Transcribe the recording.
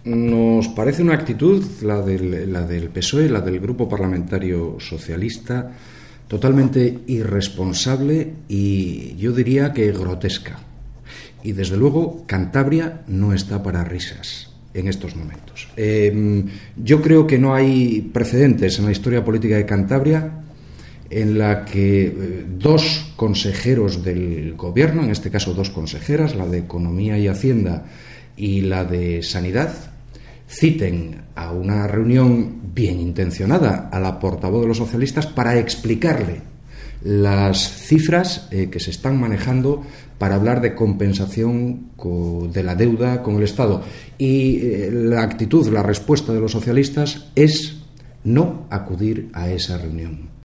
nos parece una actitud, la del PSOE, la del Grupo Parlamentario Socialista, totalmente irresponsable y yo diría que grotesca. Y desde luego Cantabria no está para risas en estos momentos. Yo creo que no hay precedentes en la historia política de Cantabria en la que dos consejeros del gobierno, en este caso dos consejeras, la de Economía y Hacienda y la de Sanidad, citen a una reunión bien intencionada a la portavoz de los socialistas para explicarle las cifras que se están manejando para hablar de compensación de la deuda con el Estado. Y la actitud, la respuesta de los socialistas es no acudir a esa reunión.